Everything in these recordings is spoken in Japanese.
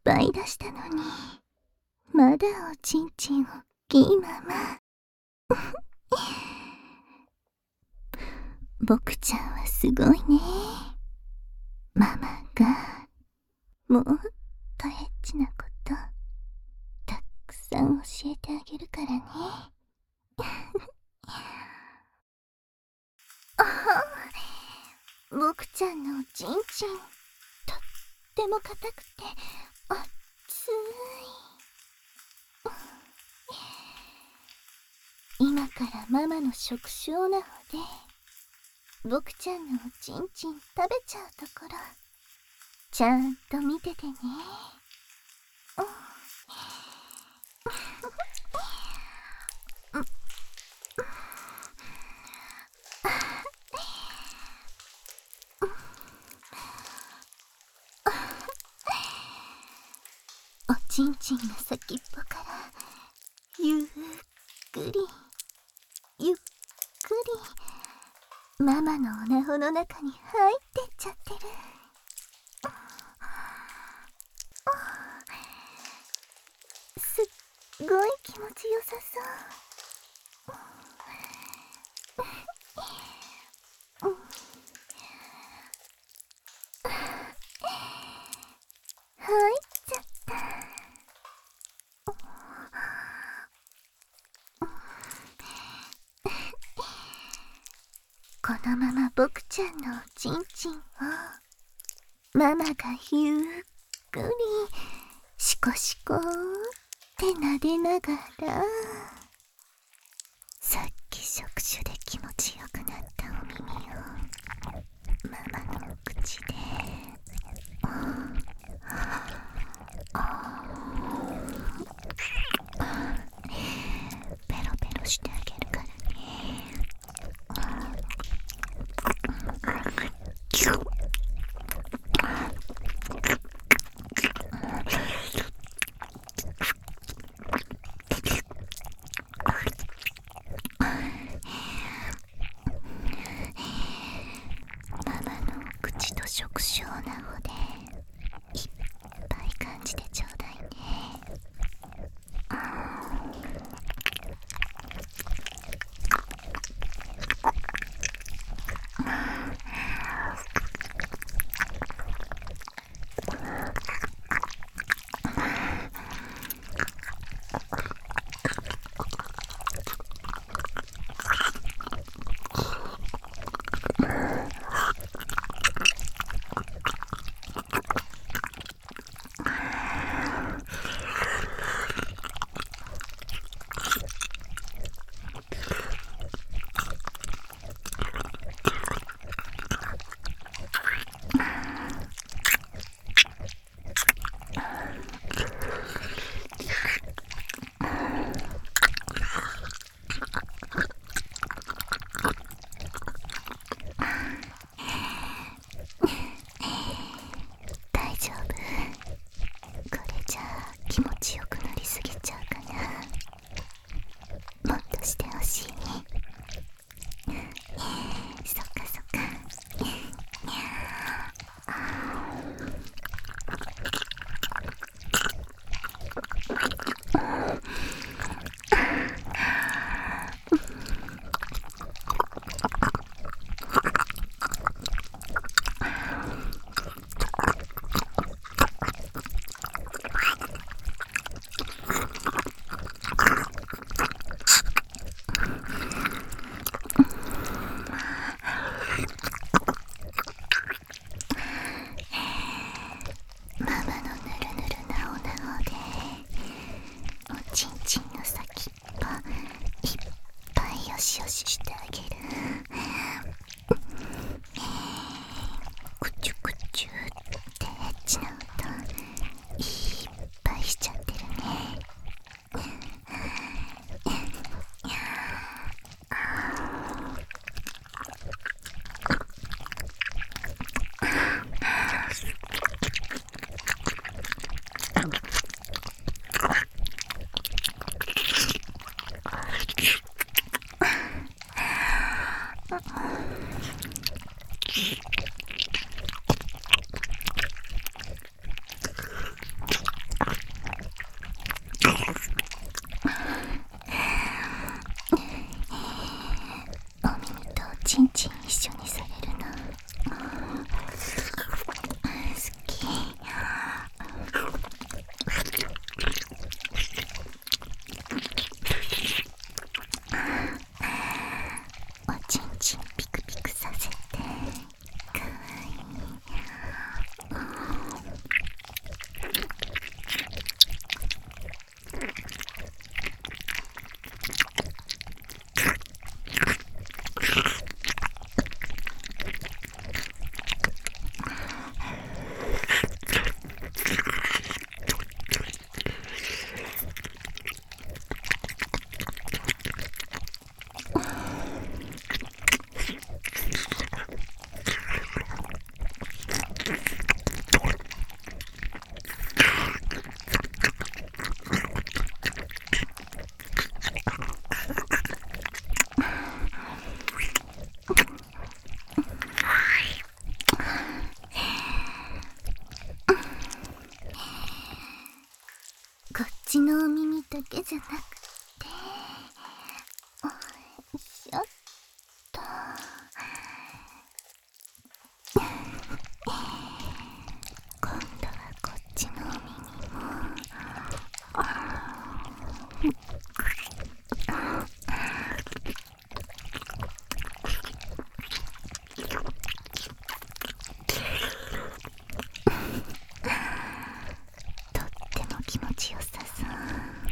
ぱい出したのに、まだおちんちんおっきいまま。僕ちゃんはすごいね。ママがもっとエッチなことたくさん教えてあげるからね。僕ちゃんのおちんちんとっても硬くて熱い。今からママの触手オナホで僕ちゃんのおちんちん食べちゃうところちゃんと見ててね。おちんちんの先っぽからゆっくりゆっくりママのおなほの中に入ってっちゃってる。すっごい気持ちよさそう。入っちゃった。このまま僕ちゃんのおちんちんをママがゆっくりシコシコって撫でながら、さっき触手で気持ちよくなったお耳をママの口でペロペロしてあげるからね。ママの口と触手オナホでいっぱい感じてちょうだいね。大丈夫？これじゃあ気持ちよくなりすぎちゃうかな。もっとしてほしいね。そっかそっか。ママのぬるぬるなおなほでおちんちんの先っぽいっぱいよしよししてあげる。クチュクチュってエッチな音いっぱいしちゃってるね。 けじゃなくて、おいしょっと。今度はこっちのお耳も。とっても気持ちよさそう。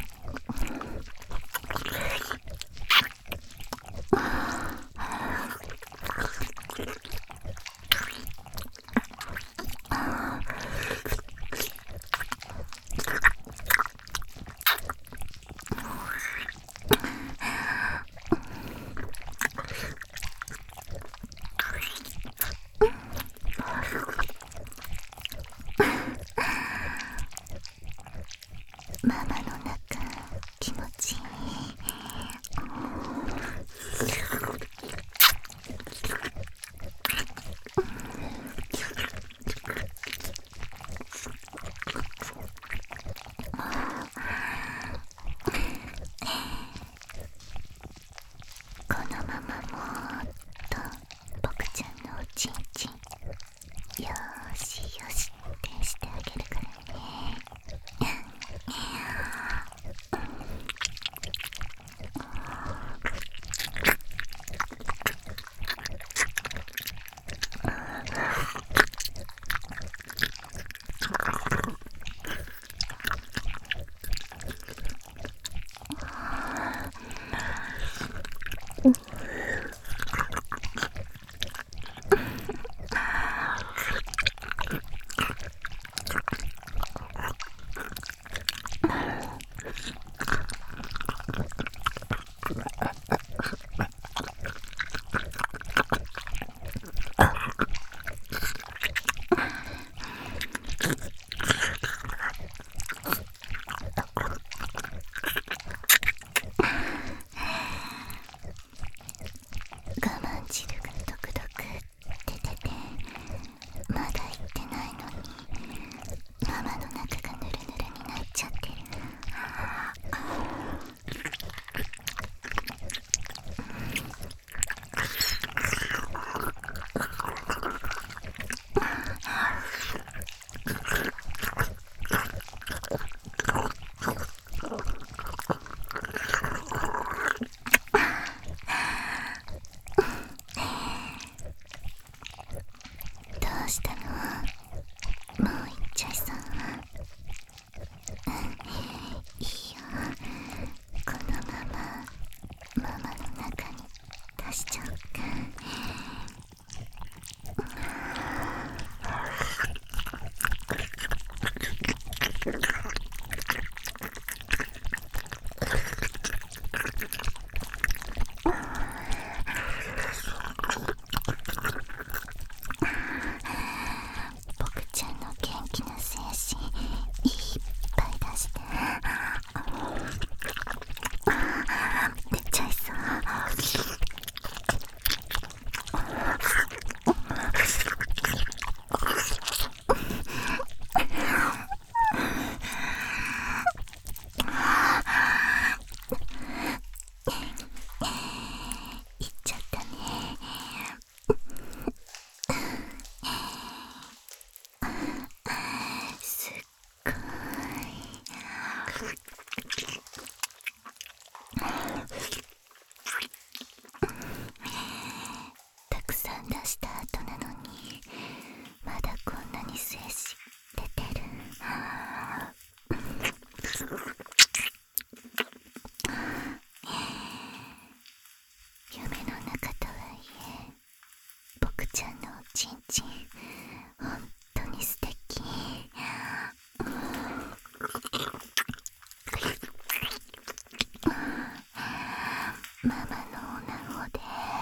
ママの中気持ちいい。このままもっと僕ちゃんのおちんちんよーしよしってしてあげるからね。我慢汁がドクドクって出てて、まだ行ってないのにママの中がヌルヌルになっちゃってる。どうしたの？もう行っちゃいそう？いいよ、このままママの中に出しちゃおうか。僕ちゃんの元気な精神いっぱい出して。出ちゃいそう。いっちゃったね。すっごいたくさん出した後なのにまだこんなに精子出てる。夢の中とはいえ僕ちゃんのおちんちんほんとに素敵。ママのおなごで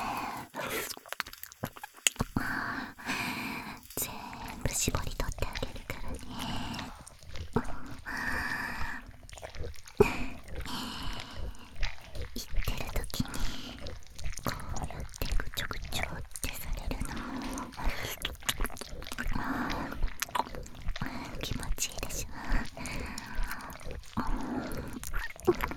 全部絞り取ってあげるからね。言ってる時にこうやってぐちょぐちょってされるの気持ちいいでしょ。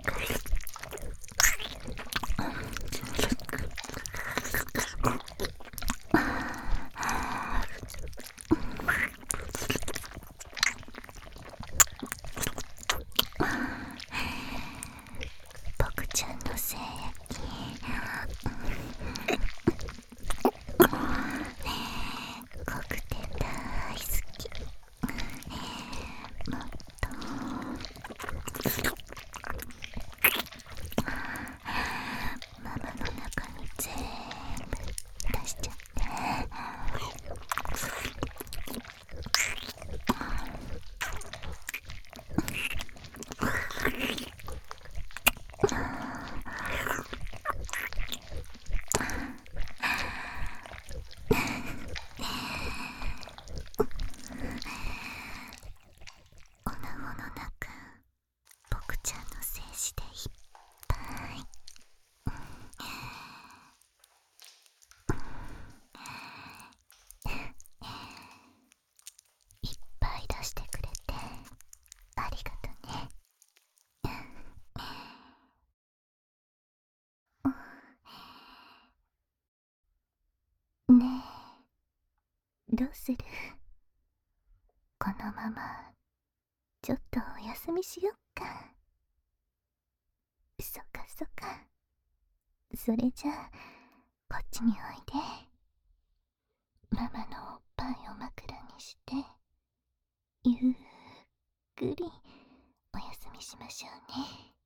僕ちゃんのせいやき濃くて大好き。もっとママの中に全部出しちゃって。おなごの中、僕ちゃんの精子でいっぱい。いっぱい出してくれてありがとね。ねえ、どうする？このままちょっとお休みしよっか。そっかそっか。それじゃあこっちにおいで。ママのおっぱいを枕にしてゆっくりお休みしましょうね。